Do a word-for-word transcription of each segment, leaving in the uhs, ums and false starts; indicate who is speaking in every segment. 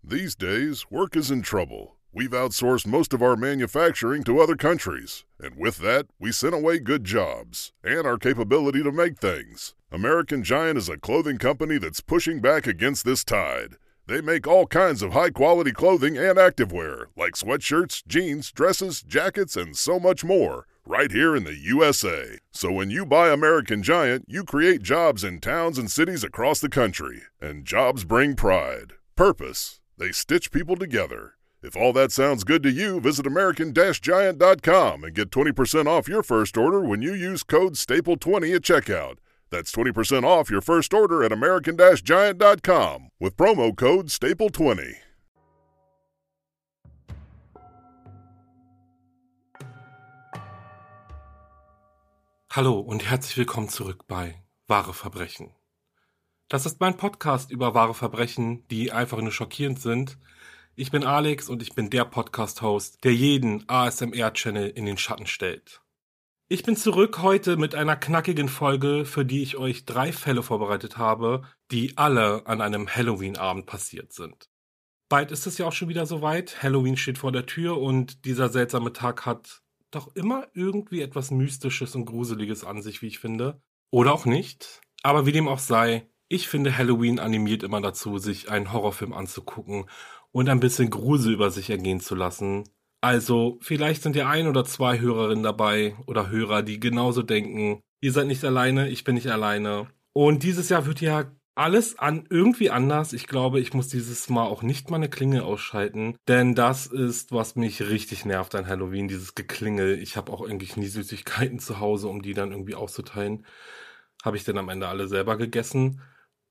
Speaker 1: These days, work is in trouble. We've outsourced most of our manufacturing to other countries, and with that, we sent away good jobs and our capability to make things. American Giant is a clothing company that's pushing back against this tide. They make all kinds of high-quality clothing and activewear, like sweatshirts, jeans, dresses, jackets, and so much more, right here in the U S A. So when you buy American Giant, you create jobs in towns and cities across the country. And jobs bring pride, purpose. They stitch people together. If all that sounds good to you, visit American Giant dot com and get twenty percent off your first order when you use code staple twenty at checkout. That's twenty percent off your first order at American Giant dot com with promo code staple twenty.
Speaker 2: Hallo und herzlich willkommen zurück bei Wahre Verbrechen. Das ist mein Podcast über wahre Verbrechen, die einfach nur schockierend sind. Ich bin Alex und ich bin der Podcast-Host, der jeden A S M R-Channel in den Schatten stellt. Ich bin zurück heute mit einer knackigen Folge, für die ich euch drei Fälle vorbereitet habe, die alle an einem Halloween-Abend passiert sind. Bald ist es ja auch schon wieder soweit, Halloween steht vor der Tür und dieser seltsame Tag hat doch immer irgendwie etwas Mystisches und Gruseliges an sich, wie ich finde. Oder auch nicht, aber wie dem auch sei, ich finde Halloween animiert immer dazu, sich einen Horrorfilm anzugucken und ein bisschen Grusel über sich ergehen zu lassen. Also, vielleicht sind ja ein oder zwei Hörerinnen dabei oder Hörer, die genauso denken, ihr seid nicht alleine, ich bin nicht alleine. Und dieses Jahr wird ja alles an irgendwie anders. Ich glaube, ich muss dieses Mal auch nicht meine Klingel ausschalten, denn das ist, was mich richtig nervt an Halloween, dieses Geklingel. Ich habe auch eigentlich nie Süßigkeiten zu Hause, um die dann irgendwie auszuteilen. Habe ich dann am Ende alle selber gegessen.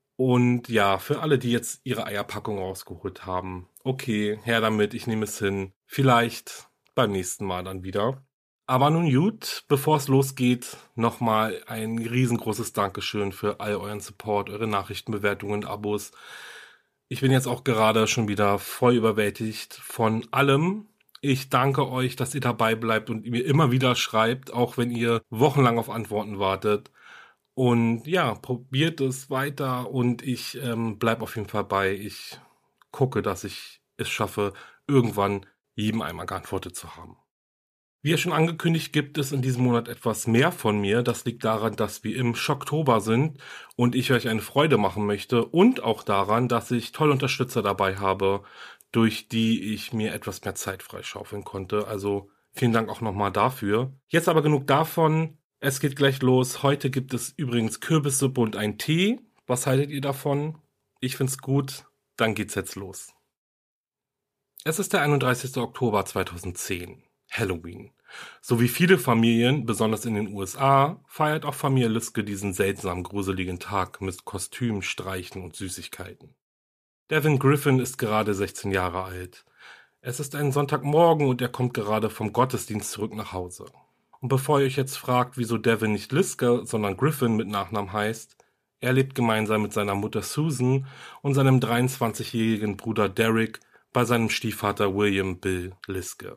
Speaker 2: Und ja, für alle, die jetzt ihre Eierpackung rausgeholt haben, okay, her damit, ich nehme es hin. Vielleicht beim nächsten Mal dann wieder. Aber nun gut, bevor es losgeht, nochmal ein riesengroßes Dankeschön für all euren Support, eure Nachrichtenbewertungen, Abos. Ich bin jetzt auch gerade schon wieder voll überwältigt von allem. Ich danke euch, dass ihr dabei bleibt und mir immer wieder schreibt, auch wenn ihr wochenlang auf Antworten wartet. Und ja, probiert es weiter und ich ähm, bleibe auf jeden Fall bei. Ich gucke, dass ich es schaffe, irgendwann jedem einmal geantwortet zu haben. Wie ja schon angekündigt, gibt es in diesem Monat etwas mehr von mir. Das liegt daran, dass wir im Schocktober sind und ich euch eine Freude machen möchte und auch daran, dass ich tolle Unterstützer dabei habe, durch die ich mir etwas mehr Zeit freischaufeln konnte. Also vielen Dank auch nochmal dafür. Jetzt aber genug davon. Es geht gleich los. Heute gibt es übrigens Kürbissuppe und einen Tee. Was haltet ihr davon? Ich find's gut. Dann geht's jetzt los. Es ist der einunddreißigster Oktober zweitausendzehn. Halloween. So wie viele Familien, besonders in den U S A, feiert auch Familie Liske diesen seltsam gruseligen Tag mit Kostümen, Streichen und Süßigkeiten. Devin Griffin ist gerade sechzehn Jahre alt. Es ist ein Sonntagmorgen und er kommt gerade vom Gottesdienst zurück nach Hause. Und bevor ihr euch jetzt fragt, wieso Devin nicht Liske, sondern Griffin mit Nachnamen heißt, er lebt gemeinsam mit seiner Mutter Susan und seinem dreiundzwanzigjährigen Bruder Derek bei seinem Stiefvater William Bill Liske.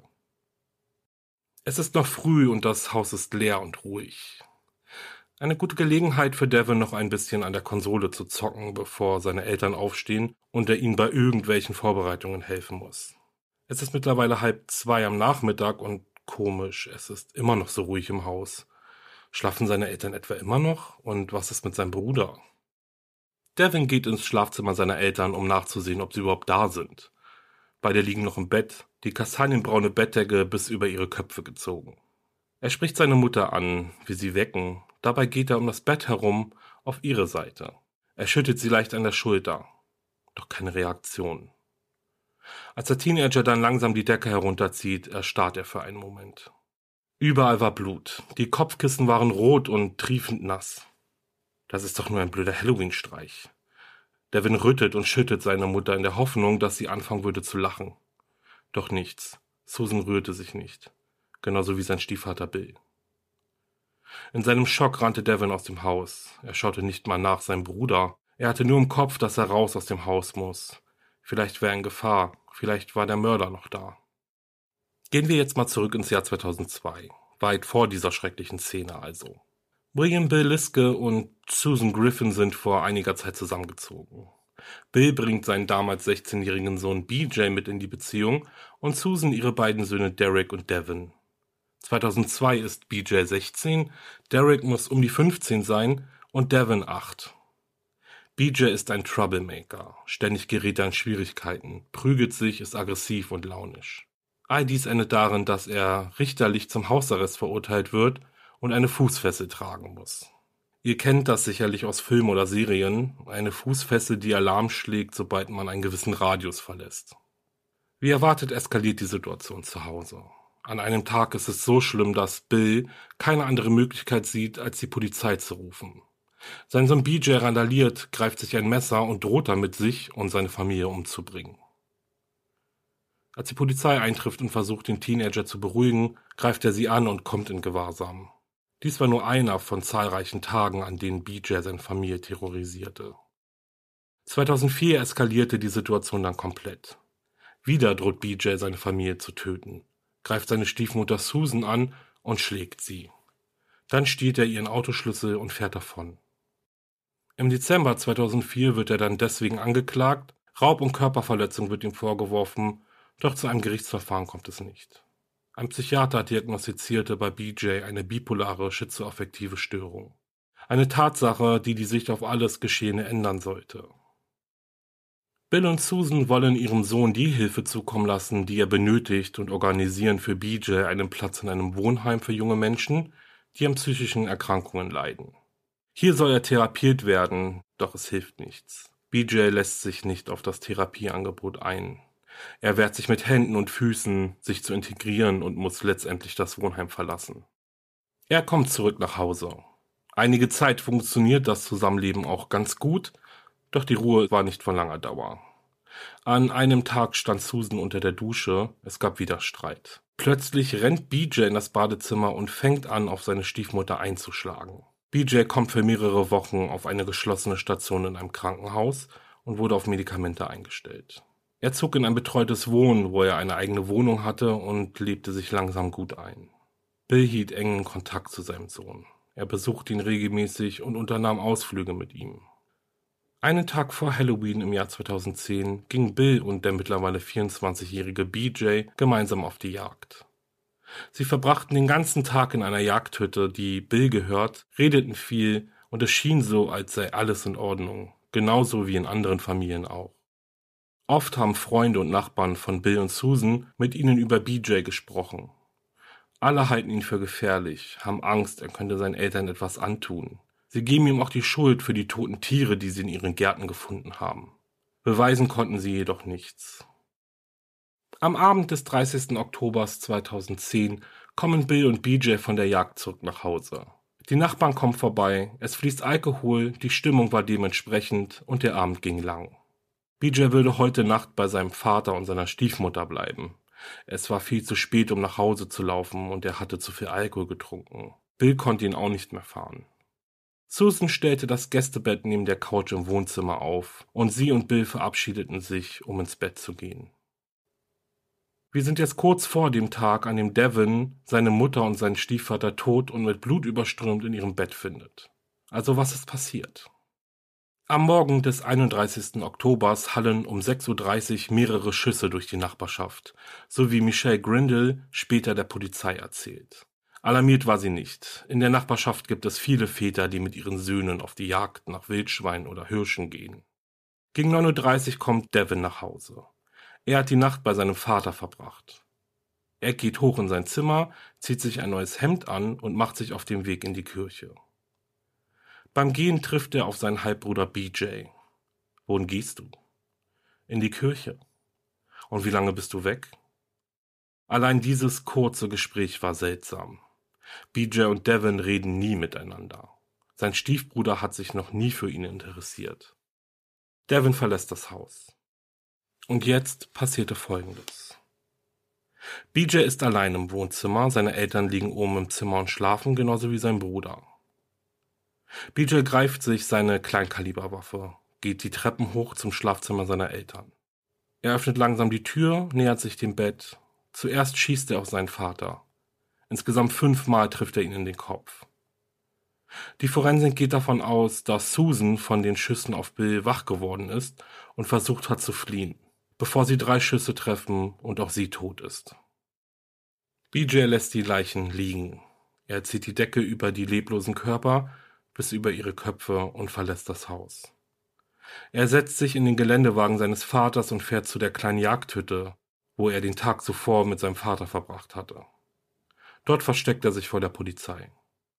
Speaker 2: Es ist noch früh und das Haus ist leer und ruhig. Eine gute Gelegenheit für Devin, noch ein bisschen an der Konsole zu zocken, bevor seine Eltern aufstehen und er ihnen bei irgendwelchen Vorbereitungen helfen muss. Es ist mittlerweile halb zwei am Nachmittag und komisch, es ist immer noch so ruhig im Haus. Schlafen seine Eltern etwa immer noch? Und was ist mit seinem Bruder? Devin geht ins Schlafzimmer seiner Eltern, um nachzusehen, ob sie überhaupt da sind. Beide liegen noch im Bett, die kastanienbraune Bettdecke bis über ihre Köpfe gezogen. Er spricht seine Mutter an, will sie wecken. Dabei geht er um das Bett herum auf ihre Seite. Er schüttelt sie leicht an der Schulter. Doch keine Reaktion. Als der Teenager dann langsam die Decke herunterzieht, erstarrt er für einen Moment. Überall war Blut. Die Kopfkissen waren rot und triefend nass. Das ist doch nur ein blöder Halloween-Streich. Devin rüttelt und schüttelt seine Mutter in der Hoffnung, dass sie anfangen würde zu lachen. Doch nichts. Susan rührte sich nicht. Genauso wie sein Stiefvater Bill. In seinem Schock rannte Devin aus dem Haus. Er schaute nicht mal nach seinem Bruder. Er hatte nur im Kopf, dass er raus aus dem Haus muss. Vielleicht wäre er in Gefahr. Vielleicht war der Mörder noch da. Gehen wir jetzt mal zurück ins Jahr zweitausendzwei. Weit vor dieser schrecklichen Szene also. William Bill Liske und Susan Griffin sind vor einiger Zeit zusammengezogen. Bill bringt seinen damals sechzehnjährigen Sohn B J mit in die Beziehung und Susan ihre beiden Söhne Derek und Devin. zweitausendzwei ist B J sechzehn, Derek muss um die fünfzehn sein und Devin acht. B J ist ein Troublemaker, ständig gerät er in Schwierigkeiten, prügelt sich, ist aggressiv und launisch. All dies endet darin, dass er richterlich zum Hausarrest verurteilt wird und eine Fußfessel tragen muss. Ihr kennt das sicherlich aus Filmen oder Serien, eine Fußfessel, die Alarm schlägt, sobald man einen gewissen Radius verlässt. Wie erwartet eskaliert die Situation zu Hause. An einem Tag ist es so schlimm, dass Bill keine andere Möglichkeit sieht, als die Polizei zu rufen. Sein Sohn B J randaliert, greift sich ein Messer und droht damit, sich und seine Familie umzubringen. Als die Polizei eintrifft und versucht, den Teenager zu beruhigen, greift er sie an und kommt in Gewahrsam. Dies war nur einer von zahlreichen Tagen, an denen B J seine Familie terrorisierte. zweitausendvier eskalierte die Situation dann komplett. Wieder droht B J seine Familie zu töten, greift seine Stiefmutter Susan an und schlägt sie. Dann stiehlt er ihren Autoschlüssel und fährt davon. Im Dezember zweitausendvier wird er dann deswegen angeklagt, Raub und Körperverletzung wird ihm vorgeworfen, doch zu einem Gerichtsverfahren kommt es nicht. Ein Psychiater diagnostizierte bei B J eine bipolare schizoaffektive Störung. Eine Tatsache, die die Sicht auf alles Geschehene ändern sollte. Bill und Susan wollen ihrem Sohn die Hilfe zukommen lassen, die er benötigt, und organisieren für B J einen Platz in einem Wohnheim für junge Menschen, die an psychischen Erkrankungen leiden. Hier soll er therapiert werden, doch es hilft nichts. B J lässt sich nicht auf das Therapieangebot ein. Er wehrt sich mit Händen und Füßen, sich zu integrieren, und muss letztendlich das Wohnheim verlassen. Er kommt zurück nach Hause. Einige Zeit funktioniert das Zusammenleben auch ganz gut, doch die Ruhe war nicht von langer Dauer. An einem Tag stand Susan unter der Dusche, es gab wieder Streit. Plötzlich rennt B J in das Badezimmer und fängt an, auf seine Stiefmutter einzuschlagen. B J kommt für mehrere Wochen auf eine geschlossene Station in einem Krankenhaus und wurde auf Medikamente eingestellt. Er zog in ein betreutes Wohnen, wo er eine eigene Wohnung hatte, und lebte sich langsam gut ein. Bill hielt engen Kontakt zu seinem Sohn. Er besuchte ihn regelmäßig und unternahm Ausflüge mit ihm. Einen Tag vor Halloween im Jahr zweitausendzehn ging Bill und der mittlerweile vierundzwanzigjährige B J gemeinsam auf die Jagd. Sie verbrachten den ganzen Tag in einer Jagdhütte, die Bill gehört, redeten viel und es schien so, als sei alles in Ordnung, genauso wie in anderen Familien auch. Oft haben Freunde und Nachbarn von Bill und Susan mit ihnen über B J gesprochen. Alle halten ihn für gefährlich, haben Angst, er könnte seinen Eltern etwas antun. Sie geben ihm auch die Schuld für die toten Tiere, die sie in ihren Gärten gefunden haben. Beweisen konnten sie jedoch nichts. Am Abend des dreißigsten Oktober zweitausendzehn kommen Bill und B J von der Jagd zurück nach Hause. Die Nachbarn kommen vorbei, es fließt Alkohol, die Stimmung war dementsprechend und der Abend ging lang. B J würde heute Nacht bei seinem Vater und seiner Stiefmutter bleiben. Es war viel zu spät, um nach Hause zu laufen, und er hatte zu viel Alkohol getrunken. Bill konnte ihn auch nicht mehr fahren. Susan stellte das Gästebett neben der Couch im Wohnzimmer auf, und sie und Bill verabschiedeten sich, um ins Bett zu gehen. Wir sind jetzt kurz vor dem Tag, an dem Devin seine Mutter und seinen Stiefvater tot und mit Blut überströmt in ihrem Bett findet. Also was ist passiert? Am Morgen des einunddreißigsten Oktobers hallen um sechs Uhr dreißig mehrere Schüsse durch die Nachbarschaft, so wie Michelle Grindle später der Polizei erzählt. Alarmiert war sie nicht. In der Nachbarschaft gibt es viele Väter, die mit ihren Söhnen auf die Jagd nach Wildschweinen oder Hirschen gehen. Gegen neun Uhr dreißig kommt Devin nach Hause. Er hat die Nacht bei seinem Vater verbracht. Er geht hoch in sein Zimmer, zieht sich ein neues Hemd an und macht sich auf den Weg in die Kirche. Beim Gehen trifft er auf seinen Halbbruder B J. Wohin gehst du? In die Kirche. Und wie lange bist du weg? Allein dieses kurze Gespräch war seltsam. B J und Devin reden nie miteinander. Sein Stiefbruder hat sich noch nie für ihn interessiert. Devin verlässt das Haus. Und jetzt passierte Folgendes. B J ist allein im Wohnzimmer, seine Eltern liegen oben im Zimmer und schlafen, genauso wie sein Bruder. B J greift sich seine Kleinkaliberwaffe, geht die Treppen hoch zum Schlafzimmer seiner Eltern. Er öffnet langsam die Tür, nähert sich dem Bett. Zuerst schießt er auf seinen Vater. Insgesamt fünfmal trifft er ihn in den Kopf. Die Forensik geht davon aus, dass Susan von den Schüssen auf Bill wach geworden ist und versucht hat zu fliehen, bevor sie drei Schüsse treffen und auch sie tot ist. B J lässt die Leichen liegen. Er zieht die Decke über die leblosen Körper bis über ihre Köpfe und verlässt das Haus. Er setzt sich in den Geländewagen seines Vaters und fährt zu der kleinen Jagdhütte, wo er den Tag zuvor mit seinem Vater verbracht hatte. Dort versteckt er sich vor der Polizei.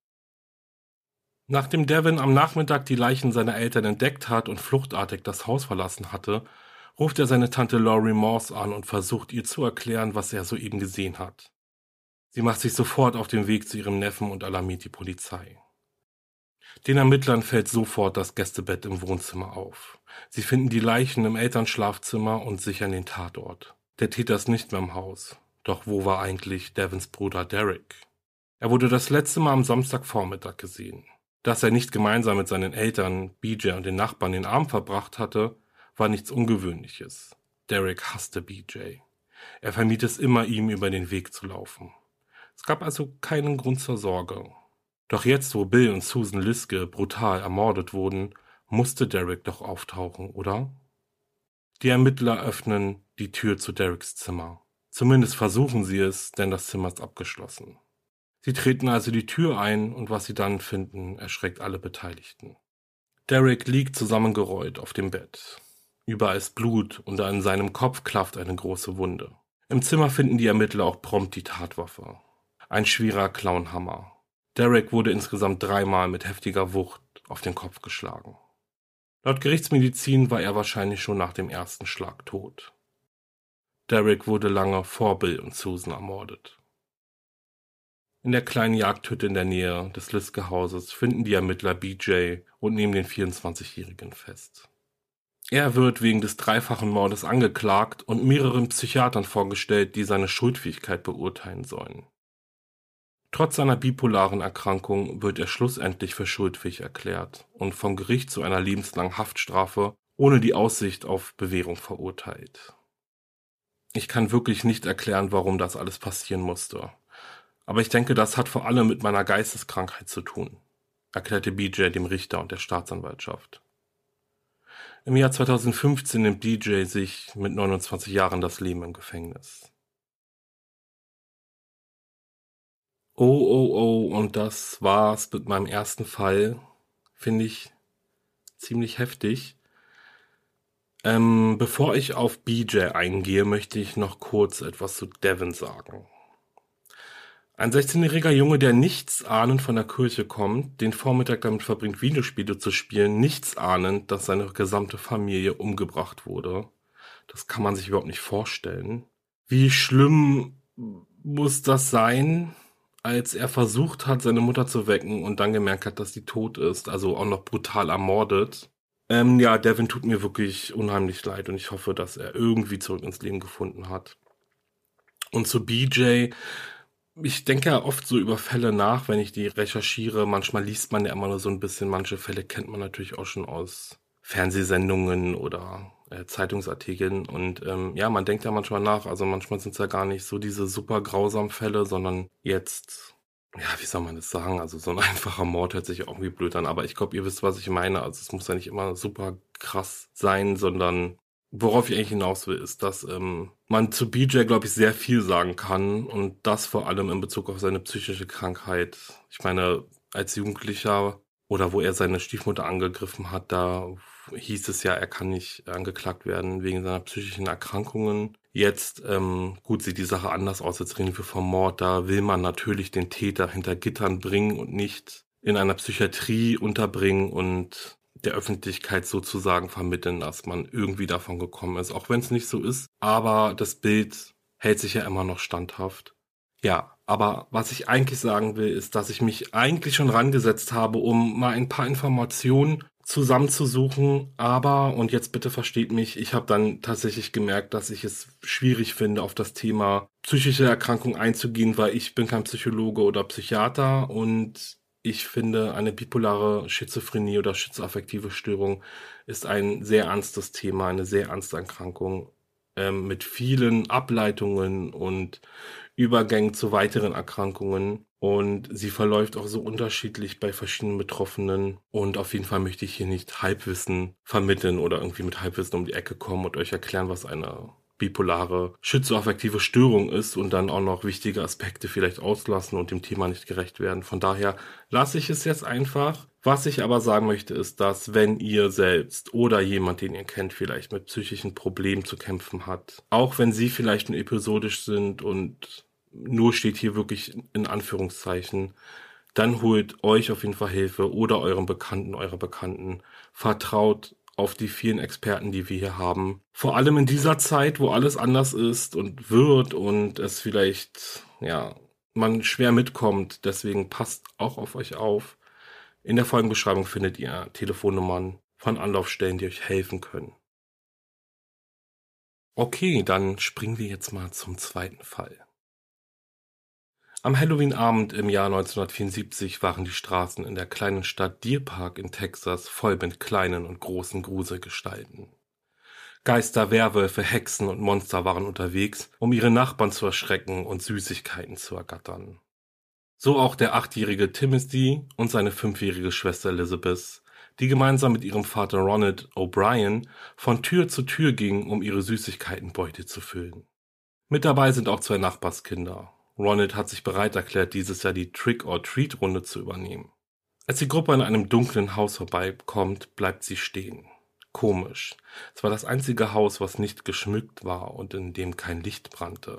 Speaker 2: Nachdem Devin am Nachmittag die Leichen seiner Eltern entdeckt hat und fluchtartig das Haus verlassen hatte, ruft er seine Tante Laurie Morse an und versucht ihr zu erklären, was er soeben gesehen hat. Sie macht sich sofort auf den Weg zu ihrem Neffen und alarmiert die Polizei. Den Ermittlern fällt sofort das Gästebett im Wohnzimmer auf. Sie finden die Leichen im Elternschlafzimmer und sichern den Tatort. Der Täter ist nicht mehr im Haus. Doch wo war eigentlich Devins Bruder Derek? Er wurde das letzte Mal am Samstagvormittag gesehen. Dass er nicht gemeinsam mit seinen Eltern, B J und den Nachbarn den Abend verbracht hatte, war nichts Ungewöhnliches. Derek hasste B J. Er vermied es immer, ihm über den Weg zu laufen. Es gab also keinen Grund zur Sorge. Doch jetzt, wo Bill und Susan Liske brutal ermordet wurden, musste Derek doch auftauchen, oder? Die Ermittler öffnen die Tür zu Dereks Zimmer. Zumindest versuchen sie es, denn das Zimmer ist abgeschlossen. Sie treten also die Tür ein und was sie dann finden, erschreckt alle Beteiligten. Derek liegt zusammengerollt auf dem Bett. Überall ist Blut und an seinem Kopf klafft eine große Wunde. Im Zimmer finden die Ermittler auch prompt die Tatwaffe. Ein schwerer Clownhammer. Derek wurde insgesamt dreimal mit heftiger Wucht auf den Kopf geschlagen. Laut Gerichtsmedizin war er wahrscheinlich schon nach dem ersten Schlag tot. Derek wurde lange vor Bill und Susan ermordet. In der kleinen Jagdhütte in der Nähe des Liske-Hauses finden die Ermittler B J und nehmen den vierundzwanzigjährigen fest. Er wird wegen des dreifachen Mordes angeklagt und mehreren Psychiatern vorgestellt, die seine Schuldfähigkeit beurteilen sollen. Trotz seiner bipolaren Erkrankung wird er schlussendlich für schuldfähig erklärt und vom Gericht zu einer lebenslangen Haftstrafe ohne die Aussicht auf Bewährung verurteilt. Ich kann wirklich nicht erklären, warum das alles passieren musste. Aber ich denke, das hat vor allem mit meiner Geisteskrankheit zu tun, erklärte B J dem Richter und der Staatsanwaltschaft. Im Jahr zweitausendfünfzehn nimmt B J sich mit neunundzwanzig Jahren das Leben im Gefängnis. Oh, oh, oh, und das war's mit meinem ersten Fall. Finde ich ziemlich heftig. Ähm, bevor ich auf B J eingehe, möchte ich noch kurz etwas zu Devin sagen. Ein sechzehnjähriger Junge, der nichts ahnend von der Kirche kommt, den Vormittag damit verbringt, Videospiele zu spielen, nichts ahnend, dass seine gesamte Familie umgebracht wurde. Das kann man sich überhaupt nicht vorstellen. Wie schlimm muss das sein, als er versucht hat, seine Mutter zu wecken und dann gemerkt hat, dass sie tot ist, also auch noch brutal ermordet. Ähm, ja, Devin tut mir wirklich unheimlich leid und ich hoffe, dass er irgendwie zurück ins Leben gefunden hat. Und zu B J, ich denke ja oft so über Fälle nach, wenn ich die recherchiere. Manchmal liest man ja immer nur so ein bisschen, manche Fälle kennt man natürlich auch schon aus Fernsehsendungen oder äh, Zeitungsartikeln. Und ähm, ja, man denkt ja manchmal nach, also manchmal sind es ja gar nicht so diese super grausamen Fälle, sondern jetzt, ja, wie soll man das sagen, also so ein einfacher Mord hört sich irgendwie blöd an, aber ich glaube, ihr wisst, was ich meine. Also es muss ja nicht immer super krass sein, sondern worauf ich eigentlich hinaus will, ist, dass ähm, man zu B J, glaube ich, sehr viel sagen kann und das vor allem in Bezug auf seine psychische Krankheit. Ich meine, als Jugendlicher oder wo er seine Stiefmutter angegriffen hat, da hieß es ja, er kann nicht angeklagt werden wegen seiner psychischen Erkrankungen. Jetzt, ähm, gut, sieht die Sache anders aus, jetzt reden wir vom Mord, da will man natürlich den Täter hinter Gittern bringen und nicht in einer Psychiatrie unterbringen und der Öffentlichkeit sozusagen vermitteln, dass man irgendwie davon gekommen ist, auch wenn es nicht so ist. Aber das Bild hält sich ja immer noch standhaft. Ja, aber was ich eigentlich sagen will, ist, dass ich mich eigentlich schon rangesetzt habe, um mal ein paar Informationen zusammenzusuchen. Aber, und jetzt bitte versteht mich, ich habe dann tatsächlich gemerkt, dass ich es schwierig finde, auf das Thema psychische Erkrankung einzugehen, weil ich bin kein Psychologe oder Psychiater und ich finde, eine bipolare Schizophrenie oder schizoaffektive Störung ist ein sehr ernstes Thema, eine sehr ernste Erkrankung ähm, mit vielen Ableitungen und Übergängen zu weiteren Erkrankungen. Und sie verläuft auch so unterschiedlich bei verschiedenen Betroffenen. Und auf jeden Fall möchte ich hier nicht Halbwissen vermitteln oder irgendwie mit Halbwissen um die Ecke kommen und euch erklären, was eine bipolare schizoaffektive Störung ist und dann auch noch wichtige Aspekte vielleicht auslassen und dem Thema nicht gerecht werden. Von daher lasse ich es jetzt einfach. Was ich aber sagen möchte, ist, dass wenn ihr selbst oder jemand, den ihr kennt, vielleicht mit psychischen Problemen zu kämpfen hat, auch wenn sie vielleicht nur episodisch sind und nur steht hier wirklich in Anführungszeichen, dann holt euch auf jeden Fall Hilfe oder eurem Bekannten, eurer Bekannten. Vertraut auf die vielen Experten, die wir hier haben. Vor allem in dieser Zeit, wo alles anders ist und wird und es vielleicht, ja, man schwer mitkommt. Deswegen passt auch auf euch auf. In der Folgenbeschreibung findet ihr Telefonnummern von Anlaufstellen, die euch helfen können. Okay, dann springen wir jetzt mal zum zweiten Fall. Am Halloween-Abend im Jahr neunzehnhundertvierundsiebzig waren die Straßen in der kleinen Stadt Deer Park in Texas voll mit kleinen und großen Gruselgestalten. Geister, Werwölfe, Hexen und Monster waren unterwegs, um ihre Nachbarn zu erschrecken und Süßigkeiten zu ergattern. So auch der achtjährige Timothy und seine fünfjährige Schwester Elizabeth, die gemeinsam mit ihrem Vater Ronald O'Brien von Tür zu Tür gingen, um ihre Süßigkeitenbeute zu füllen. Mit dabei sind auch zwei Nachbarskinder. Ronald hat sich bereit erklärt, dieses Jahr die Trick-or-Treat-Runde zu übernehmen. Als die Gruppe an einem dunklen Haus vorbeikommt, bleibt sie stehen. Komisch. Es war das einzige Haus, was nicht geschmückt war und in dem kein Licht brannte.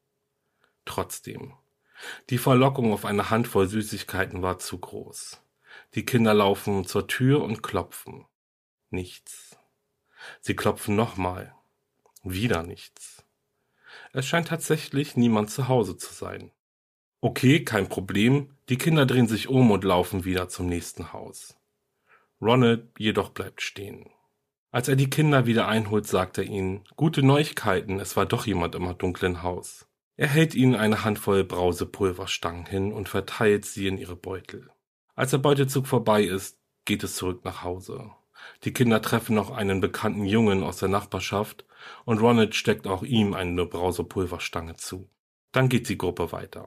Speaker 2: Trotzdem. Die Verlockung auf eine Handvoll Süßigkeiten war zu groß. Die Kinder laufen zur Tür und klopfen. Nichts. Sie klopfen nochmal. Wieder nichts. Es scheint tatsächlich niemand zu Hause zu sein. Okay, kein Problem. Die Kinder drehen sich um und laufen wieder zum nächsten Haus. Ronald jedoch bleibt stehen. Als er die Kinder wieder einholt, sagt er ihnen, gute Neuigkeiten, es war doch jemand im dunklen Haus. Er hält ihnen eine Handvoll Brausepulverstangen hin und verteilt sie in ihre Beutel. Als der Beutezug vorbei ist, geht es zurück nach Hause. Die Kinder treffen noch einen bekannten Jungen aus der Nachbarschaft und Ronald steckt auch ihm eine Brausepulverstange zu. Dann geht die Gruppe weiter.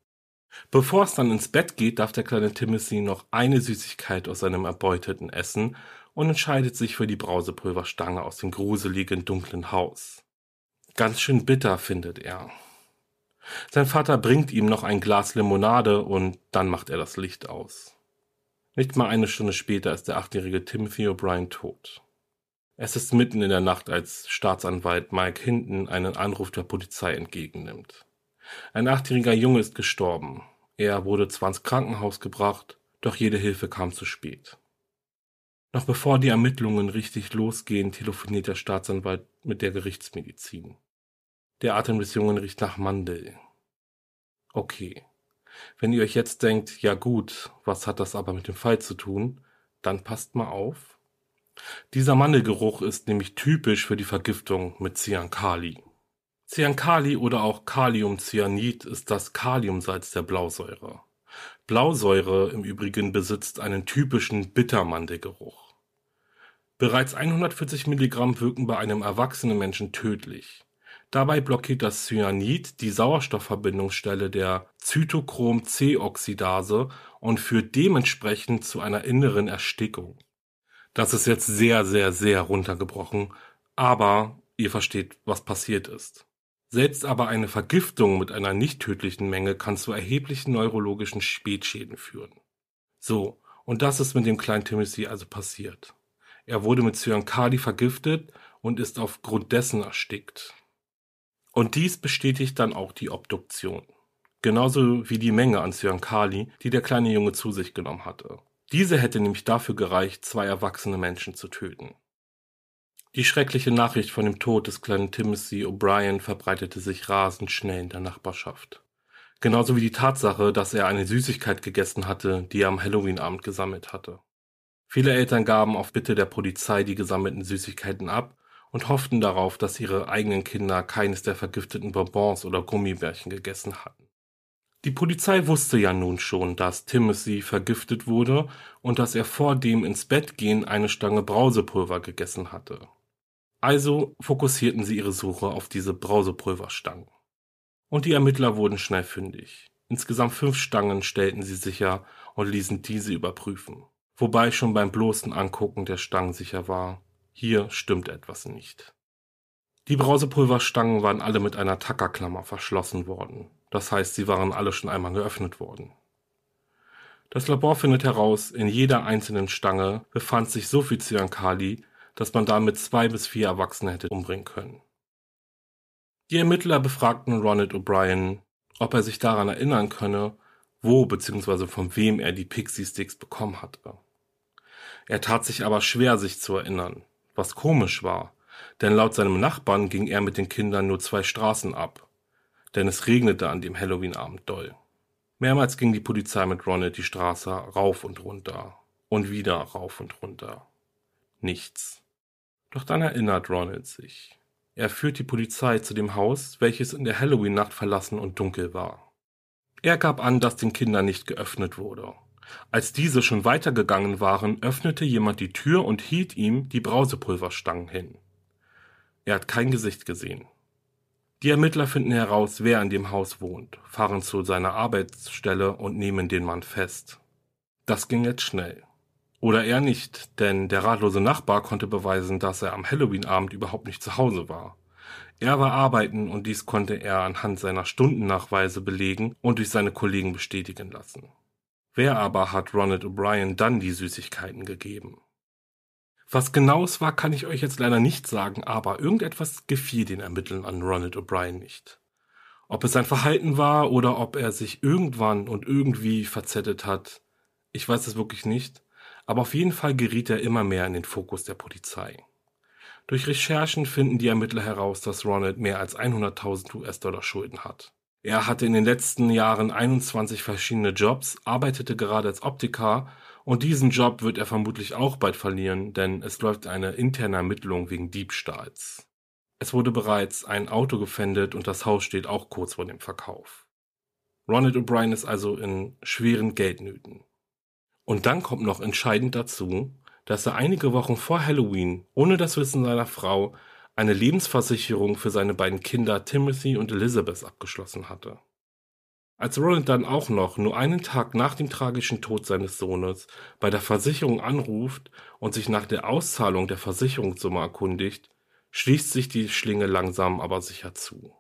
Speaker 2: Bevor es dann ins Bett geht, darf der kleine Timothy noch eine Süßigkeit aus seinem erbeuteten essen und entscheidet sich für die Brausepulverstange aus dem gruseligen, dunklen Haus. Ganz schön bitter, findet er. Sein Vater bringt ihm noch ein Glas Limonade und dann macht er das Licht aus. Nicht mal eine Stunde später ist der achtjährige Timothy O'Brien tot. Es ist mitten in der Nacht, als Staatsanwalt Mike Hinton einen Anruf der Polizei entgegennimmt. Ein achtjähriger Junge ist gestorben. Er wurde zwar ins Krankenhaus gebracht, doch jede Hilfe kam zu spät. Noch bevor die Ermittlungen richtig losgehen, telefoniert der Staatsanwalt mit der Gerichtsmedizin. Der Atem des Jungen riecht nach Mandel. Okay. Wenn ihr euch jetzt denkt, ja gut, was hat das aber mit dem Fall zu tun, dann passt mal auf. Dieser Mandelgeruch ist nämlich typisch für die Vergiftung mit Cyankali. Cyankali oder auch Kaliumcyanid ist das Kaliumsalz der Blausäure. Blausäure im Übrigen besitzt einen typischen Bittermandelgeruch. Bereits hundertvierzig Milligramm wirken bei einem erwachsenen Menschen tödlich. Dabei blockiert das Cyanid die Sauerstoffverbindungsstelle der Zytochrom-C-Oxidase und führt dementsprechend zu einer inneren Erstickung. Das ist jetzt sehr, sehr, sehr runtergebrochen, aber ihr versteht, was passiert ist. Selbst aber eine Vergiftung mit einer nicht tödlichen Menge kann zu erheblichen neurologischen Spätschäden führen. So, und das ist mit dem kleinen Timothy also passiert. Er wurde mit Cyankali vergiftet und ist aufgrund dessen erstickt. Und dies bestätigt dann auch die Obduktion. Genauso wie die Menge an Cyankali, die der kleine Junge zu sich genommen hatte. Diese hätte nämlich dafür gereicht, zwei erwachsene Menschen zu töten. Die schreckliche Nachricht von dem Tod des kleinen Timothy O'Brien verbreitete sich rasend schnell in der Nachbarschaft. Genauso wie die Tatsache, dass er eine Süßigkeit gegessen hatte, die er am Halloween-Abend gesammelt hatte. Viele Eltern gaben auf Bitte der Polizei die gesammelten Süßigkeiten ab und hofften darauf, dass ihre eigenen Kinder keines der vergifteten Bonbons oder Gummibärchen gegessen hatten. Die Polizei wusste ja nun schon, dass Timothy vergiftet wurde und dass er vor dem ins Bett gehen eine Stange Brausepulver gegessen hatte. Also fokussierten sie ihre Suche auf diese Brausepulverstangen. Und die Ermittler wurden schnell fündig. Insgesamt fünf Stangen stellten sie sicher und ließen diese überprüfen. Wobei schon beim bloßen Angucken der Stangen sicher war, hier stimmt etwas nicht. Die Brausepulverstangen waren alle mit einer Tackerklammer verschlossen worden. Das heißt, sie waren alle schon einmal geöffnet worden. Das Labor findet heraus, in jeder einzelnen Stange befand sich so viel Cyankali, dass man damit zwei bis vier Erwachsene hätte umbringen können. Die Ermittler befragten Ronald O'Brien, ob er sich daran erinnern könne, wo bzw. von wem er die Pixie-Sticks bekommen hatte. Er tat sich aber schwer, sich zu erinnern, was komisch war, denn laut seinem Nachbarn ging er mit den Kindern nur zwei Straßen ab, denn es regnete an dem Halloween-Abend doll. Mehrmals ging die Polizei mit Ronald die Straße rauf und runter und wieder rauf und runter. Nichts. Doch dann erinnert Ronald sich. Er führt die Polizei zu dem Haus, welches in der Halloween-Nacht verlassen und dunkel war. Er gab an, dass den Kindern nicht geöffnet wurde. Als diese schon weitergegangen waren, öffnete jemand die Tür und hielt ihm die Brausepulverstangen hin. Er hat kein Gesicht gesehen. Die Ermittler finden heraus, wer in dem Haus wohnt, fahren zu seiner Arbeitsstelle und nehmen den Mann fest. Das ging jetzt schnell. Oder eher nicht, denn der ratlose Nachbar konnte beweisen, dass er am Halloween-Abend überhaupt nicht zu Hause war. Er war arbeiten und dies konnte er anhand seiner Stundennachweise belegen und durch seine Kollegen bestätigen lassen. Wer aber hat Ronald O'Brien dann die Süßigkeiten gegeben? Was genau es war, kann ich euch jetzt leider nicht sagen, aber irgendetwas gefiel den Ermittlern an Ronald O'Brien nicht. Ob es sein Verhalten war oder ob er sich irgendwann und irgendwie verzettelt hat, ich weiß es wirklich nicht, aber auf jeden Fall geriet er immer mehr in den Fokus der Polizei. Durch Recherchen finden die Ermittler heraus, dass Ronald mehr als hunderttausend US-Dollar Schulden hat. Er hatte in den letzten Jahren einundzwanzig verschiedene Jobs, arbeitete gerade als Optiker und diesen Job wird er vermutlich auch bald verlieren, denn es läuft eine interne Ermittlung wegen Diebstahls. Es wurde bereits ein Auto gefändet und das Haus steht auch kurz vor dem Verkauf. Ronald O'Brien ist also in schweren Geldnöten. Und dann kommt noch entscheidend dazu, dass er einige Wochen vor Halloween, ohne das Wissen seiner Frau, eine Lebensversicherung für seine beiden Kinder Timothy und Elizabeth abgeschlossen hatte. Als Ronald dann auch noch nur einen Tag nach dem tragischen Tod seines Sohnes bei der Versicherung anruft und sich nach der Auszahlung der Versicherungssumme erkundigt, schließt sich die Schlinge langsam aber sicher zu.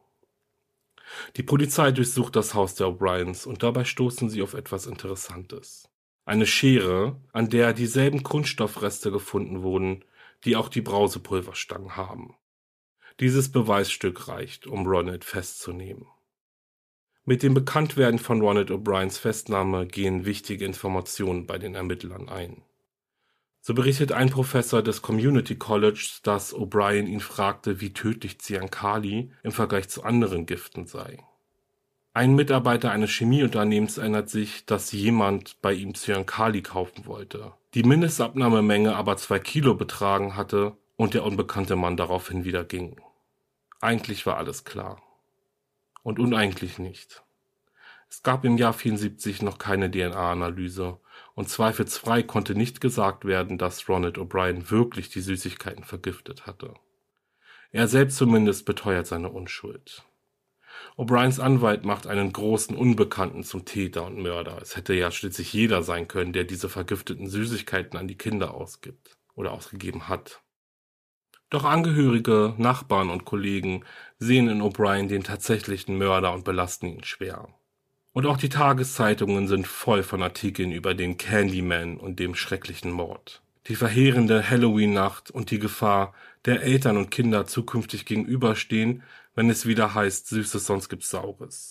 Speaker 2: Die Polizei durchsucht das Haus der O'Briens und dabei stoßen sie auf etwas Interessantes. Eine Schere, an der dieselben Kunststoffreste gefunden wurden, die auch die Brausepulverstangen haben. Dieses Beweisstück reicht, um Ronald festzunehmen. Mit dem Bekanntwerden von Ronald O'Briens Festnahme gehen wichtige Informationen bei den Ermittlern ein. So berichtet ein Professor des Community College, dass O'Brien ihn fragte, wie tödlich Cyankali im Vergleich zu anderen Giften sei. Ein Mitarbeiter eines Chemieunternehmens erinnert sich, dass jemand bei ihm Cyankali kaufen wollte, die Mindestabnahmemenge aber zwei Kilo betragen hatte und der unbekannte Mann daraufhin wieder ging. Eigentlich war alles klar. Und uneigentlich nicht. Es gab im Jahr vierundsiebzig noch keine D N A-Analyse und zweifelsfrei konnte nicht gesagt werden, dass Ronald O'Brien wirklich die Süßigkeiten vergiftet hatte. Er selbst zumindest beteuert seine Unschuld. O'Briens Anwalt macht einen großen Unbekannten zum Täter und Mörder. Es hätte ja schließlich jeder sein können, der diese vergifteten Süßigkeiten an die Kinder ausgibt oder ausgegeben hat. Doch Angehörige, Nachbarn und Kollegen sehen in O'Brien den tatsächlichen Mörder und belasten ihn schwer. Und auch die Tageszeitungen sind voll von Artikeln über den Candyman und dem schrecklichen Mord. Die verheerende Halloween-Nacht und die Gefahr, der Eltern und Kinder zukünftig gegenüberstehen, wenn es wieder heißt, Süßes, sonst gibt's Saures.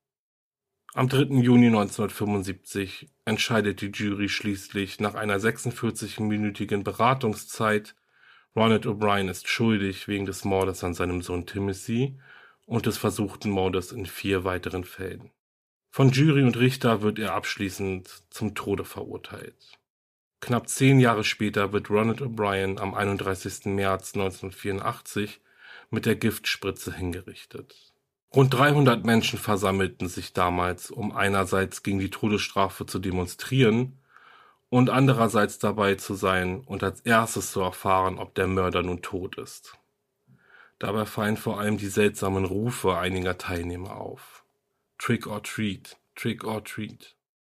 Speaker 2: Am dritten Juni neunzehnhundertfünfundsiebzig entscheidet die Jury schließlich nach einer sechsundvierzig-minütigen Beratungszeit, Ronald O'Brien ist schuldig wegen des Mordes an seinem Sohn Timothy und des versuchten Mordes in vier weiteren Fällen. Von Jury und Richter wird er abschließend zum Tode verurteilt. Knapp zehn Jahre später wird Ronald O'Brien am einunddreißigsten März neunzehnhundertvierundachtzig mit der Giftspritze hingerichtet. Rund dreihundert Menschen versammelten sich damals, um einerseits gegen die Todesstrafe zu demonstrieren und andererseits dabei zu sein und als erstes zu erfahren, ob der Mörder nun tot ist. Dabei fallen vor allem die seltsamen Rufe einiger Teilnehmer auf. Trick or treat, Trick or Treat.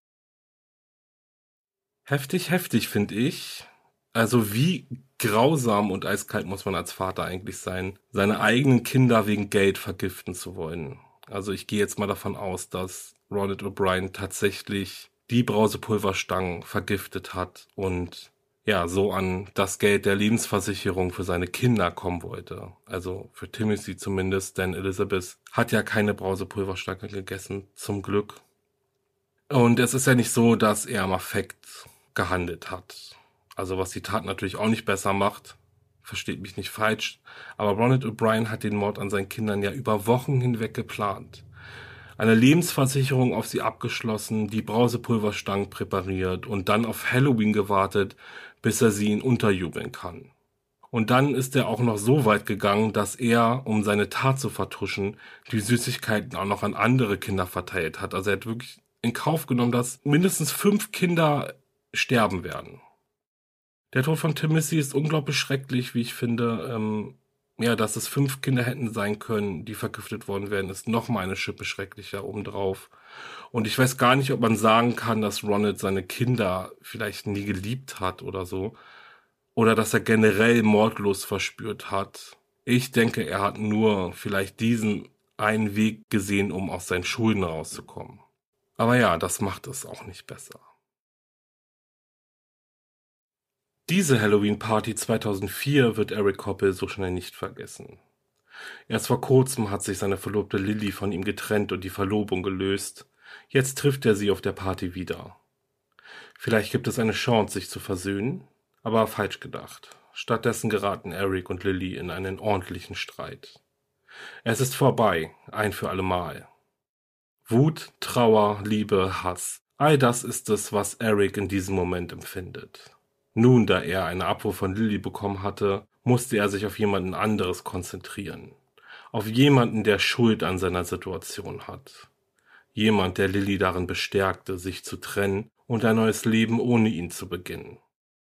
Speaker 2: Heftig, heftig, finde ich. Also wie grausam und eiskalt muss man als Vater eigentlich sein, seine eigenen Kinder wegen Geld vergiften zu wollen. Also ich gehe jetzt mal davon aus, dass Ronald O'Brien tatsächlich die Brausepulverstangen vergiftet hat und ja, so an das Geld der Lebensversicherung für seine Kinder kommen wollte. Also für Timothy zumindest, denn Elizabeth hat ja keine Brausepulverstange gegessen, zum Glück. Und es ist ja nicht so, dass er im Affekt gehandelt hat. Also was die Tat natürlich auch nicht besser macht, versteht mich nicht falsch, aber Ronald O'Brien hat den Mord an seinen Kindern ja über Wochen hinweg geplant. Eine Lebensversicherung auf sie abgeschlossen, die Brausepulverstangen präpariert und dann auf Halloween gewartet, bis er sie ihnen unterjubeln kann. Und dann ist er auch noch so weit gegangen, dass er, um seine Tat zu vertuschen, die Süßigkeiten auch noch an andere Kinder verteilt hat. Also er hat wirklich in Kauf genommen, dass mindestens fünf Kinder sterben werden. Der Tod von Timothy ist unglaublich schrecklich, wie ich finde. Ähm, ja, dass es fünf Kinder hätten sein können, die vergiftet worden wären, ist nochmal eine Schippe schrecklicher obendrauf. Und ich weiß gar nicht, ob man sagen kann, dass Ronald seine Kinder vielleicht nie geliebt hat oder so. Oder dass er generell Mordlust verspürt hat. Ich denke, er hat nur vielleicht diesen einen Weg gesehen, um aus seinen Schulden rauszukommen. Aber ja, das macht es auch nicht besser. Diese Halloween-Party zweitausendvier wird Eric Koppel so schnell nicht vergessen. Erst vor kurzem hat sich seine Verlobte Lily von ihm getrennt und die Verlobung gelöst. Jetzt trifft er sie auf der Party wieder. Vielleicht gibt es eine Chance, sich zu versöhnen, aber falsch gedacht. Stattdessen geraten Eric und Lily in einen ordentlichen Streit. Es ist vorbei, ein für alle Mal. Wut, Trauer, Liebe, Hass. All das ist es, was Eric in diesem Moment empfindet. Nun, da er eine Abfuhr von Lily bekommen hatte, musste er sich auf jemanden anderes konzentrieren. Auf jemanden, der Schuld an seiner Situation hat. Jemand, der Lily darin bestärkte, sich zu trennen und ein neues Leben ohne ihn zu beginnen.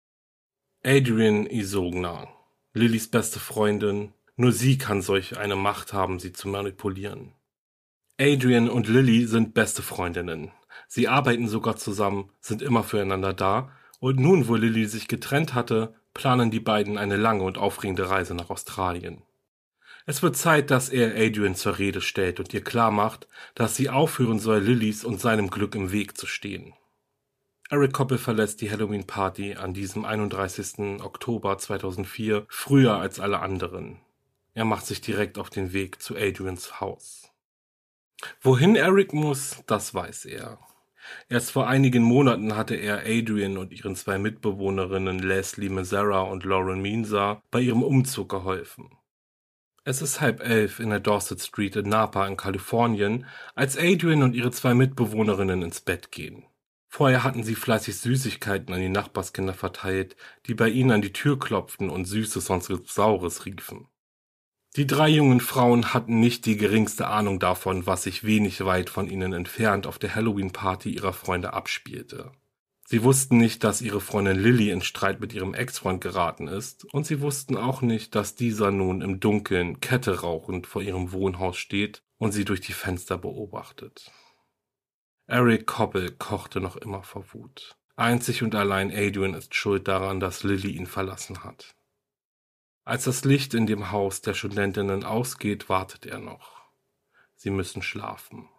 Speaker 2: Adrian Isogna, Lillys beste Freundin, nur sie kann solch eine Macht haben, sie zu manipulieren. Adrian und Lily sind beste Freundinnen. Sie arbeiten sogar zusammen, sind immer füreinander da. Und nun, wo Lily sich getrennt hatte, planen die beiden eine lange und aufregende Reise nach Australien. Es wird Zeit, dass er Adrian zur Rede stellt und ihr klar macht, dass sie aufhören soll, Lillys und seinem Glück im Weg zu stehen. Eric Koppel verlässt die Halloween-Party an diesem einunddreißigsten Oktober zweitausendvier früher als alle anderen. Er macht sich direkt auf den Weg zu Adrians Haus. Wohin Eric muss, das weiß er. Erst vor einigen Monaten hatte er Adrian und ihren zwei Mitbewohnerinnen Leslie Mazzara und Lauren Meenza bei ihrem Umzug geholfen. Es ist halb elf in der Dorset Street in Napa in Kalifornien, als Adrian und ihre zwei Mitbewohnerinnen ins Bett gehen. Vorher hatten sie fleißig Süßigkeiten an die Nachbarskinder verteilt, die bei ihnen an die Tür klopften und Süßes und Saures riefen. Die drei jungen Frauen hatten nicht die geringste Ahnung davon, was sich wenig weit von ihnen entfernt auf der Halloween-Party ihrer Freunde abspielte. Sie wussten nicht, dass ihre Freundin Lily in Streit mit ihrem Ex-Freund geraten ist, und sie wussten auch nicht, dass dieser nun im Dunkeln Kette rauchend vor ihrem Wohnhaus steht und sie durch die Fenster beobachtet. Eric Koppel kochte noch immer vor Wut. Einzig und allein Adrian ist schuld daran, dass Lily ihn verlassen hat. Als das Licht in dem Haus der Studentinnen ausgeht, wartet er noch. Sie müssen schlafen.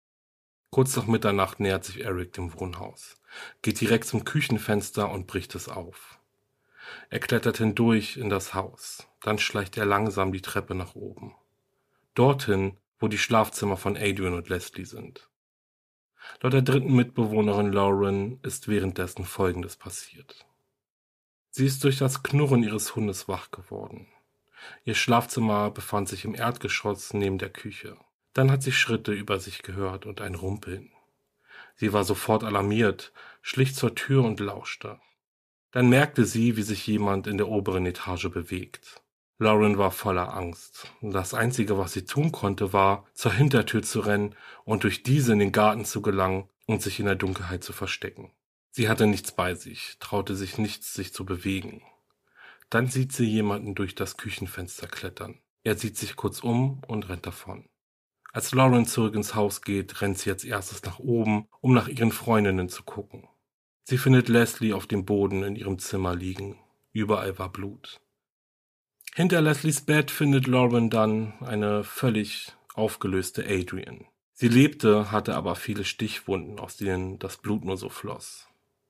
Speaker 2: Kurz nach Mitternacht nähert sich Eric dem Wohnhaus, geht direkt zum Küchenfenster und bricht es auf. Er klettert hindurch in das Haus, dann schleicht er langsam die Treppe nach oben. Dorthin, wo die Schlafzimmer von Adrian und Leslie sind. Laut der dritten Mitbewohnerin Lauren ist währenddessen Folgendes passiert. Sie ist durch das Knurren ihres Hundes wach geworden. Ihr Schlafzimmer befand sich im Erdgeschoss neben der Küche. Dann hat sie Schritte über sich gehört und ein Rumpeln. Sie war sofort alarmiert, schlich zur Tür und lauschte. Dann merkte sie, wie sich jemand in der oberen Etage bewegt. Lauren war voller Angst. Das Einzige, was sie tun konnte, war, zur Hintertür zu rennen und durch diese in den Garten zu gelangen und sich in der Dunkelheit zu verstecken. Sie hatte nichts bei sich, traute sich nichts, sich zu bewegen. Dann sieht sie jemanden durch das Küchenfenster klettern. Er sieht sich kurz um und rennt davon. Als Lauren zurück ins Haus geht, rennt sie als erstes nach oben, um nach ihren Freundinnen zu gucken. Sie findet Leslie auf dem Boden in ihrem Zimmer liegen. Überall war Blut. Hinter Leslies Bett findet Lauren dann eine völlig aufgelöste Adrian. Sie lebte, hatte aber viele Stichwunden, aus denen das Blut nur so floss.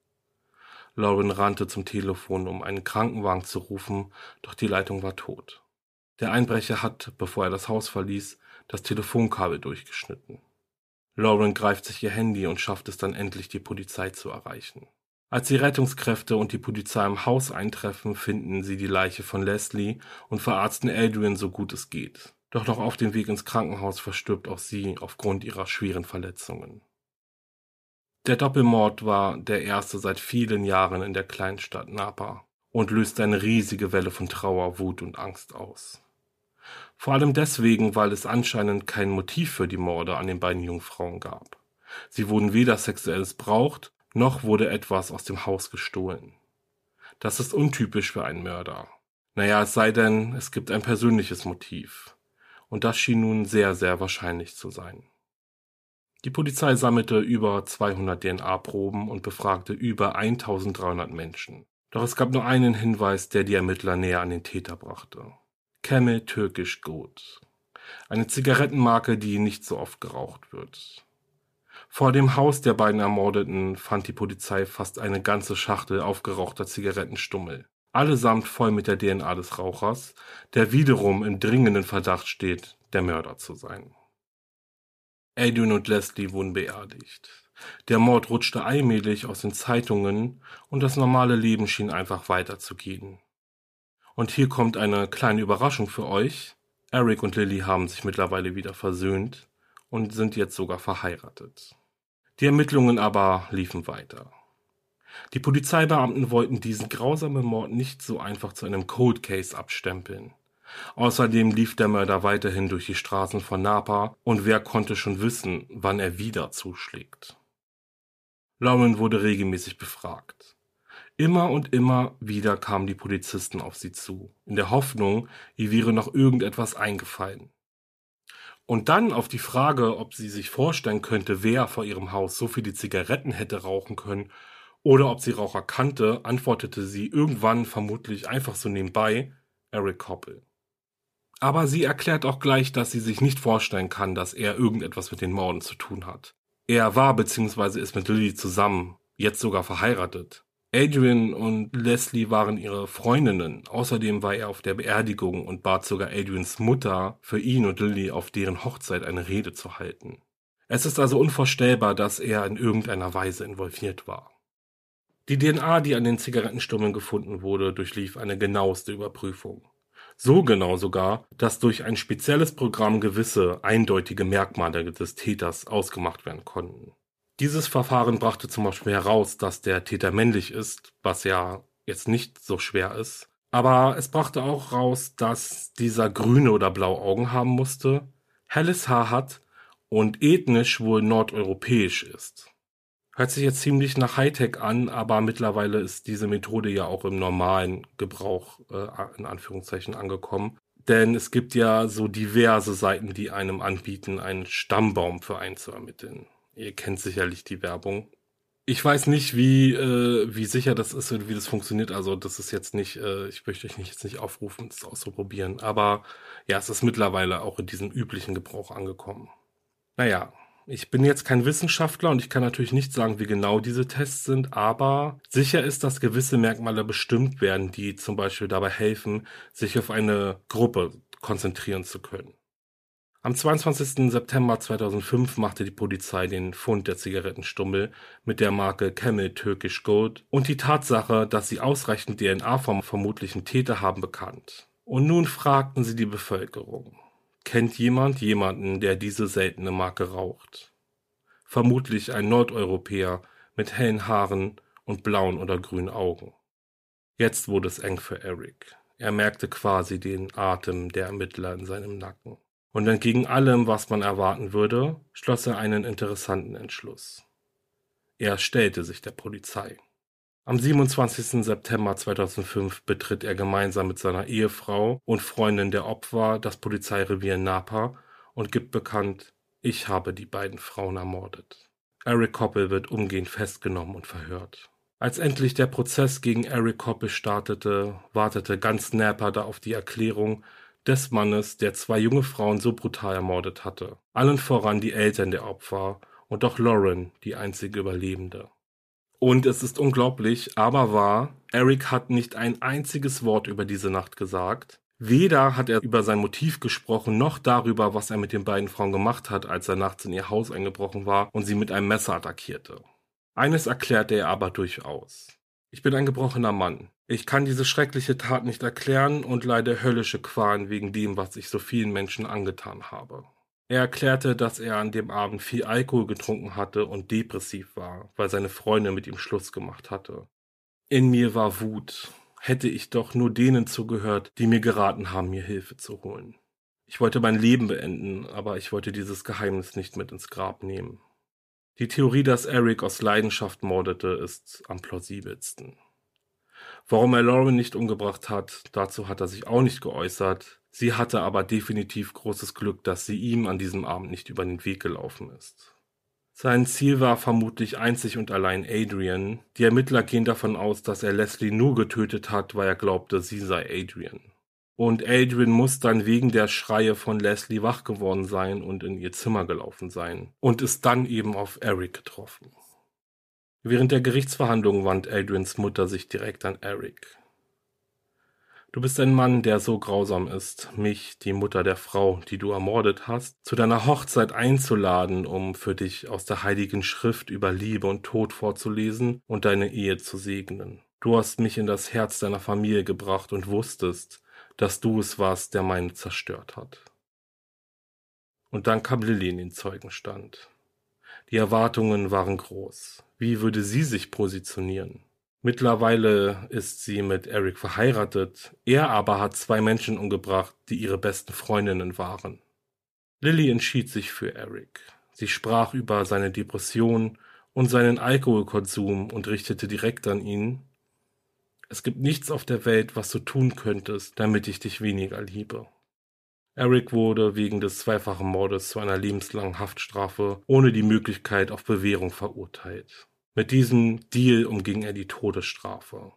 Speaker 2: Lauren rannte zum Telefon, um einen Krankenwagen zu rufen, doch die Leitung war tot. Der Einbrecher hat, bevor er das Haus verließ, das Telefonkabel durchgeschnitten. Lauren greift sich ihr Handy und schafft es dann endlich, die Polizei zu erreichen. Als die Rettungskräfte und die Polizei im Haus eintreffen, finden sie die Leiche von Leslie und verarzten Adrian so gut es geht. Doch noch auf dem Weg ins Krankenhaus verstirbt auch sie aufgrund ihrer schweren Verletzungen. Der Doppelmord war der erste seit vielen Jahren in der Kleinstadt Napa und löste eine riesige Welle von Trauer, Wut und Angst aus. Vor allem deswegen, weil es anscheinend kein Motiv für die Morde an den beiden Jungfrauen gab. Sie wurden weder sexuell missbraucht, noch wurde etwas aus dem Haus gestohlen. Das ist untypisch für einen Mörder. Naja, es sei denn, es gibt ein persönliches Motiv. Und das schien nun sehr, sehr wahrscheinlich zu sein. Die Polizei sammelte über zweihundert D N A-Proben und befragte über eintausenddreihundert Menschen. Doch es gab nur einen Hinweis, der die Ermittler näher an den Täter brachte. Camel Turkish Gold. Eine Zigarettenmarke, die nicht so oft geraucht wird. Vor dem Haus der beiden Ermordeten fand die Polizei fast eine ganze Schachtel aufgerauchter Zigarettenstummel. Allesamt voll mit der D N A des Rauchers, der wiederum im dringenden Verdacht steht, der Mörder zu sein. Adrian und Leslie wurden beerdigt. Der Mord rutschte allmählich aus den Zeitungen und das normale Leben schien einfach weiterzugehen. Und hier kommt eine kleine Überraschung für euch. Eric und Lily haben sich mittlerweile wieder versöhnt und sind jetzt sogar verheiratet. Die Ermittlungen aber liefen weiter. Die Polizeibeamten wollten diesen grausamen Mord nicht so einfach zu einem Cold Case abstempeln. Außerdem lief der Mörder weiterhin durch die Straßen von Napa und wer konnte schon wissen, wann er wieder zuschlägt. Lauren wurde regelmäßig befragt. Immer und immer wieder kamen die Polizisten auf sie zu, in der Hoffnung, ihr wäre noch irgendetwas eingefallen. Und dann auf die Frage, ob sie sich vorstellen könnte, wer vor ihrem Haus so viele Zigaretten hätte rauchen können oder ob sie Raucher kannte, antwortete sie irgendwann vermutlich einfach so nebenbei, Eric Koppel. Aber sie erklärt auch gleich, dass sie sich nicht vorstellen kann, dass er irgendetwas mit den Morden zu tun hat. Er war bzw. ist mit Lily zusammen, jetzt sogar verheiratet. Adrian und Leslie waren ihre Freundinnen. Außerdem war er auf der Beerdigung und bat sogar Adrians Mutter, für ihn und Lily auf deren Hochzeit eine Rede zu halten. Es ist also unvorstellbar, dass er in irgendeiner Weise involviert war. Die D N A, die an den Zigarettenstummeln gefunden wurde, durchlief eine genaueste Überprüfung. So genau sogar, dass durch ein spezielles Programm gewisse eindeutige Merkmale des Täters ausgemacht werden konnten. Dieses Verfahren brachte zum Beispiel heraus, dass der Täter männlich ist, was ja jetzt nicht so schwer ist. Aber es brachte auch raus, dass dieser grüne oder blaue Augen haben musste, helles Haar hat und ethnisch wohl nordeuropäisch ist. Hört sich jetzt ziemlich nach Hightech an, aber mittlerweile ist diese Methode ja auch im normalen Gebrauch äh, in Anführungszeichen angekommen. Denn es gibt ja so diverse Seiten, die einem anbieten, einen Stammbaum für einen zu ermitteln. Ihr kennt sicherlich die Werbung. Ich weiß nicht, wie äh, wie sicher das ist und wie das funktioniert. Also das ist jetzt nicht, äh, ich möchte euch nicht, jetzt nicht aufrufen, das auszuprobieren. Aber ja, es ist mittlerweile auch in diesem üblichen Gebrauch angekommen. Naja, ich bin jetzt kein Wissenschaftler und ich kann natürlich nicht sagen, wie genau diese Tests sind, aber sicher ist, dass gewisse Merkmale bestimmt werden, die zum Beispiel dabei helfen, sich auf eine Gruppe konzentrieren zu können. Am zweiundzwanzigsten September zweitausendfünf machte die Polizei den Fund der Zigarettenstummel mit der Marke Camel Turkish Gold und die Tatsache, dass sie ausreichend D N A vom vermutlichen Täter haben, bekannt. Und nun fragten sie die Bevölkerung. Kennt jemand jemanden, der diese seltene Marke raucht? Vermutlich ein Nordeuropäer mit hellen Haaren und blauen oder grünen Augen. Jetzt wurde es eng für Eric. Er merkte quasi den Atem der Ermittler in seinem Nacken. Und entgegen allem, was man erwarten würde, schloss er einen interessanten Entschluss. Er stellte sich der Polizei. Am siebenundzwanzigsten September zweitausendfünf betritt er gemeinsam mit seiner Ehefrau und Freundin der Opfer das Polizeirevier Napa und gibt bekannt, ich habe die beiden Frauen ermordet. Eric Koppel wird umgehend festgenommen und verhört. Als endlich der Prozess gegen Eric Koppel startete, wartete ganz Napa da auf die Erklärung des Mannes, der zwei junge Frauen so brutal ermordet hatte. Allen voran die Eltern der Opfer und auch Lauren, die einzige Überlebende. Und es ist unglaublich, aber wahr, Eric hat nicht ein einziges Wort über diese Nacht gesagt. Weder hat er über sein Motiv gesprochen, noch darüber, was er mit den beiden Frauen gemacht hat, als er nachts in ihr Haus eingebrochen war und sie mit einem Messer attackierte. Eines erklärte er aber durchaus. Ich bin ein gebrochener Mann. Ich kann diese schreckliche Tat nicht erklären und leide höllische Qualen wegen dem, was ich so vielen Menschen angetan habe. Er erklärte, dass er an dem Abend viel Alkohol getrunken hatte und depressiv war, weil seine Freundin mit ihm Schluss gemacht hatte. In mir war Wut. Hätte ich doch nur denen zugehört, die mir geraten haben, mir Hilfe zu holen. Ich wollte mein Leben beenden, aber ich wollte dieses Geheimnis nicht mit ins Grab nehmen. Die Theorie, dass Eric aus Leidenschaft mordete, ist am plausibelsten. Warum er Lauren nicht umgebracht hat, dazu hat er sich auch nicht geäußert. Sie hatte aber definitiv großes Glück, dass sie ihm an diesem Abend nicht über den Weg gelaufen ist. Sein Ziel war vermutlich einzig und allein Adrian. Die Ermittler gehen davon aus, dass er Leslie nur getötet hat, weil er glaubte, sie sei Adrian. Und Adrian muss dann wegen der Schreie von Leslie wach geworden sein und in ihr Zimmer gelaufen sein und ist dann eben auf Eric getroffen. Während der Gerichtsverhandlung wandte Adrians Mutter sich direkt an Eric. Du bist ein Mann, der so grausam ist, mich, die Mutter der Frau, die du ermordet hast, zu deiner Hochzeit einzuladen, um für dich aus der Heiligen Schrift über Liebe und Tod vorzulesen und deine Ehe zu segnen. Du hast mich in das Herz deiner Familie gebracht und wusstest, dass du es warst, der meine zerstört hat. Und dann kam Lily in den Zeugenstand. Die Erwartungen waren groß. Wie würde sie sich positionieren? Mittlerweile ist sie mit Eric verheiratet, er aber hat zwei Menschen umgebracht, die ihre besten Freundinnen waren. Lily entschied sich für Eric. Sie sprach über seine Depression und seinen Alkoholkonsum und richtete direkt an ihn: Es gibt nichts auf der Welt, was du tun könntest, damit ich dich weniger liebe. Eric wurde wegen des zweifachen Mordes zu einer lebenslangen Haftstrafe ohne die Möglichkeit auf Bewährung verurteilt. Mit diesem Deal umging er die Todesstrafe.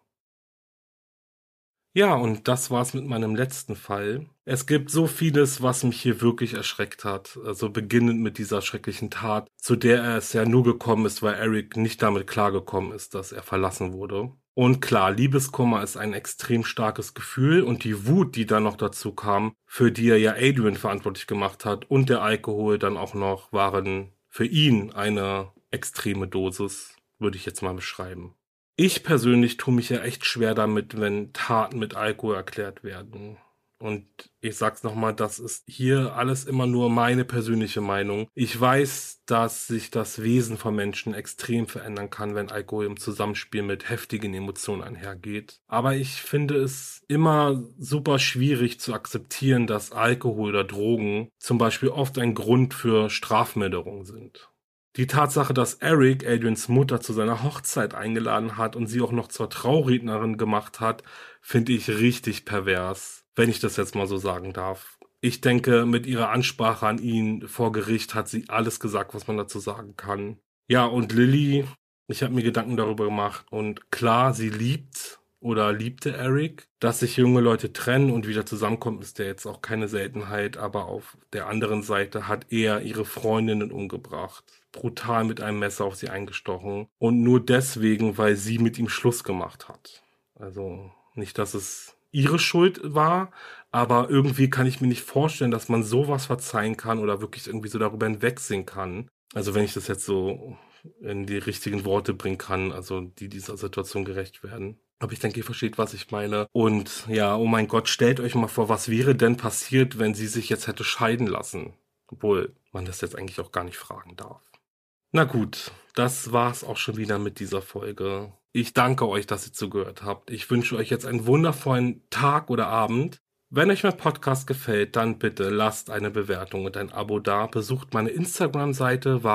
Speaker 2: Ja, und das war's mit meinem letzten Fall. Es gibt so vieles, was mich hier wirklich erschreckt hat. Also beginnend mit dieser schrecklichen Tat, zu der es ja nur gekommen ist, weil Eric nicht damit klargekommen ist, dass er verlassen wurde. Und klar, Liebeskummer ist ein extrem starkes Gefühl und die Wut, die dann noch dazu kam, für die er ja Adrian verantwortlich gemacht hat, und der Alkohol dann auch noch, waren für ihn eine extreme Dosis, würde ich jetzt mal beschreiben. Ich persönlich tue mich ja echt schwer damit, wenn Taten mit Alkohol erklärt werden. Und ich sag's nochmal, das ist hier alles immer nur meine persönliche Meinung. Ich weiß, dass sich das Wesen von Menschen extrem verändern kann, wenn Alkohol im Zusammenspiel mit heftigen Emotionen einhergeht. Aber ich finde es immer super schwierig zu akzeptieren, dass Alkohol oder Drogen zum Beispiel oft ein Grund für Strafmilderung sind. Die Tatsache, dass Eric Adrians Mutter zu seiner Hochzeit eingeladen hat und sie auch noch zur Traurednerin gemacht hat, finde ich richtig pervers, wenn ich das jetzt mal so sagen darf. Ich denke, mit ihrer Ansprache an ihn vor Gericht hat sie alles gesagt, was man dazu sagen kann. Ja, und Lily, ich habe mir Gedanken darüber gemacht und klar, sie liebt oder liebte Eric. Dass sich junge Leute trennen und wieder zusammenkommen, ist ja jetzt auch keine Seltenheit, aber auf der anderen Seite hat er ihre Freundinnen umgebracht, brutal mit einem Messer auf sie eingestochen und nur deswegen, weil sie mit ihm Schluss gemacht hat. Also nicht, dass es ihre Schuld war, aber irgendwie kann ich mir nicht vorstellen, dass man sowas verzeihen kann oder wirklich irgendwie so darüber hinwegsehen kann. Also wenn ich das jetzt so in die richtigen Worte bringen kann, also die dieser Situation gerecht werden. Aber ich denke, ihr versteht, was ich meine. Und ja, oh mein Gott, stellt euch mal vor, was wäre denn passiert, wenn sie sich jetzt hätte scheiden lassen? Obwohl man das jetzt eigentlich auch gar nicht fragen darf. Na gut, das war's auch schon wieder mit dieser Folge. Ich danke euch, dass ihr zugehört habt. Ich wünsche euch jetzt einen wundervollen Tag oder Abend. Wenn euch mein Podcast gefällt, dann bitte lasst eine Bewertung und ein Abo da. Besucht meine Instagram-Seite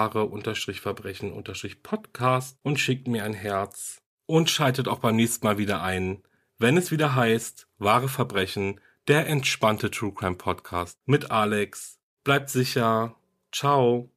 Speaker 2: wahre-verbrechen-podcast und schickt mir ein Herz. Und schaltet auch beim nächsten Mal wieder ein, wenn es wieder heißt Wahre Verbrechen, der entspannte True Crime Podcast mit Alex. Bleibt sicher. Ciao.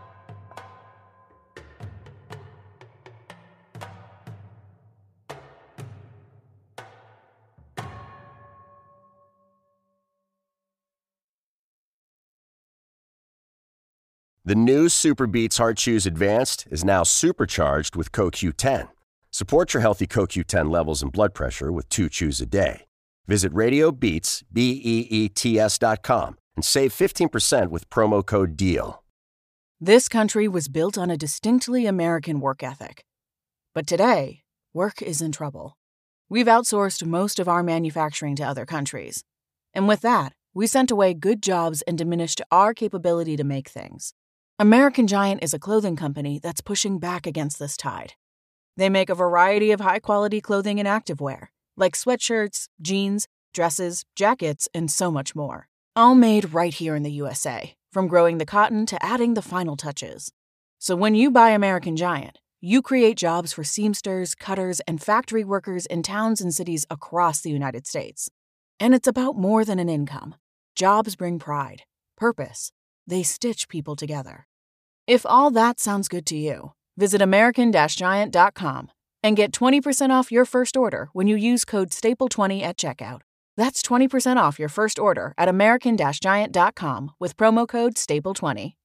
Speaker 3: The new Super Beats Heart Chews Advanced is now supercharged with Co Q ten. Support your healthy Co Q ten levels and blood pressure with two chews a day. Visit RadioBeats, B E E T S dot com and save fifteen percent with promo code DEAL.
Speaker 4: This country was built on a distinctly American work ethic. But today, work is in trouble. We've outsourced most of our manufacturing to other countries. And with that, we sent away good jobs and diminished our capability to make things. American Giant is a clothing company that's pushing back against this tide. They make a variety of high-quality clothing and activewear, like sweatshirts, jeans, dresses, jackets, and so much more. All made right here in the U S A, from growing the cotton to adding the final touches. So when you buy American Giant, you create jobs for seamsters, cutters, and factory workers in towns and cities across the United States. And it's about more than an income. Jobs bring pride, purpose. They stitch people together. If all that sounds good to you, visit American Giant dot com and get twenty percent off your first order when you use code staple twenty at checkout. That's twenty percent off your first order at American Giant dot com with promo code staple twenty.